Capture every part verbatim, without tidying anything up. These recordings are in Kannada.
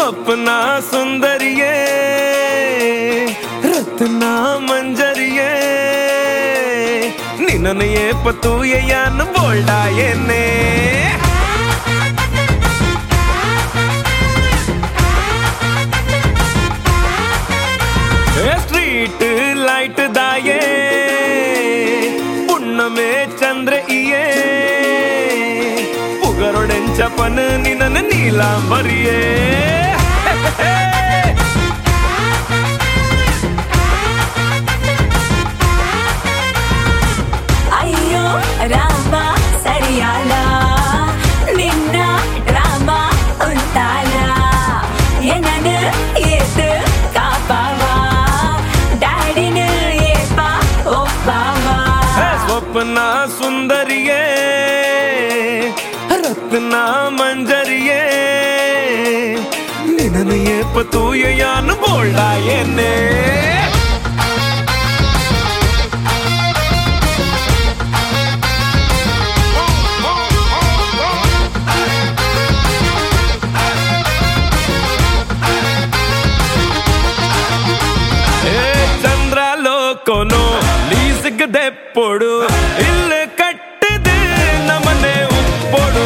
ಸ್ವಪ್ನ ಸುಂದರಿಯೇ ರತ್ನ ಮಂಜರಿಯೇ ನಿನ್ನನೆಯೇ ಪತೂಯೆಯನ್ನು ಬೋಲ್ಡಾಯೇನೆ स्ट्रीट लाइट दाये पुण्णमे चंद्र इये पुगरोडेंचपन निनन नीलांबरिये अय्यो रामा सरियाला निन्न ड्रामा उंटाला एनन येत कापावा ಸ್ವಪ್ನ ಸುಂದರಿಯೇ ರತ್ನ ಮಂಜರಿಯೇ ನಿನ್ನನೆಯೇ ಪತೂಯೆಯನ್ನು ಬೋಲ್ಡಾಯೇನೆ ಚಂದ್ರಲೋಕನೋ ಲೀಸ್ಗದೆಪ್ಪೊಡು ಇಲ್ಲಿ ಕಟ್ಟಿದೆ ನಮ್ಮನೆ ಉಪ್ಪೊಡು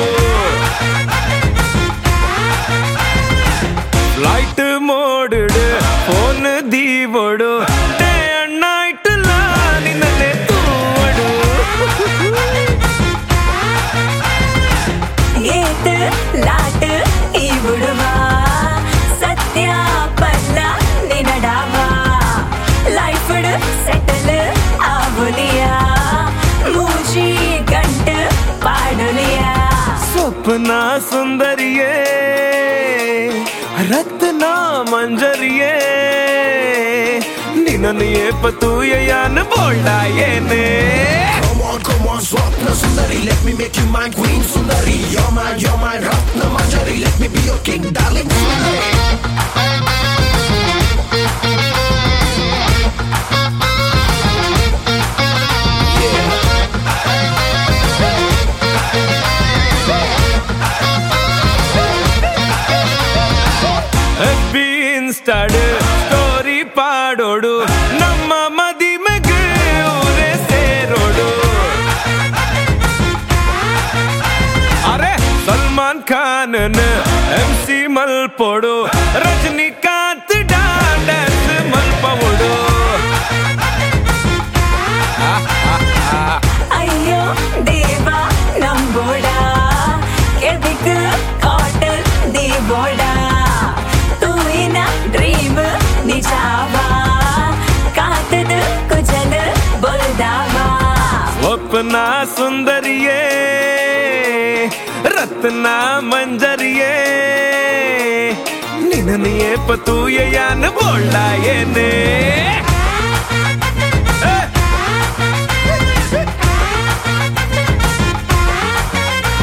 ಲೈಟ್ ಮೋಡುಡು ಫೋನ್ ದೀವೊಡು ಡೇ ಅಂಡ್ ನೈಟ್ ಲಾ ನಿನ್ನನೆ ತೂವಡು ಏತ್ ಲಾಟ್ ಈ ಬುಡುವ ಸತ್ಯ ಪಲ್ಲ ನಿನಡಾವ ಲೈಫ್ ಸೆಟಲ್ ಆಗುಲಿಯಾ ಮೂಜಿ ಗಂಟ ಪಾಡುಲಿಯಾ ಸ್ವಪ್ನ ಸುಂದರಿಯೇ ರತ್ನ ಮಂಜರಿಯೇ ನಿನ್ನನೆಯೇ ಪತೂಯೆಯನ್ನು ಬೋಲ್ಡಾಯೇನೆ Come on, come on, swapna sundari, let me make you my queen sundari. You're my, you're my ratna manjari, let me be your king, darling sundari. Insta story ಪಾಡೋಡು ನಮ್ಮ ಮದಿಮೆಗೆ ಊರೇ ಸೇರೋಡು ಅರೆ ಸಲ್ಮಾನ್ ಖಾನ್ ಎಂ ಸಿ ಮಲ್ಪೋಡು ರಜನಿಕಾಂತ್ ಡ್ಯಾನ್ಸ್ ಮಲ್ಪೋಡು ಅಯ್ಯೋ ದೇವ ನಂಬೋಡ ಕೆಬಿಕ್ ಕಾಟನ್ ದೇಬೋಡ ತೂಯಿನ ಡ್ರೀಮ್ ನಿಜಾವಾ ಕಾತದ ಕುಜಲ ಬೊಲ್ದಾವಾ ಸ್ವಪ್ನ ಸುಂದರಿಯೇ ರತ್ನ ಮಂಜರಿಯೇ ನಿನ್ನನೆಯೇ ಪತೂಯೆಯನ್ನು ಬೋಲ್ಡಾಯೇನೆ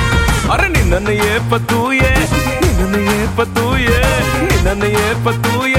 ಅರೆ ನಿನ್ನನೆಯೇ ಪತೂಯೆ ನಿನ್ನನೆಯೇ ಪತೂಯೆ ನಿನ್ನನೆಯೇ ಪತೂಯೆ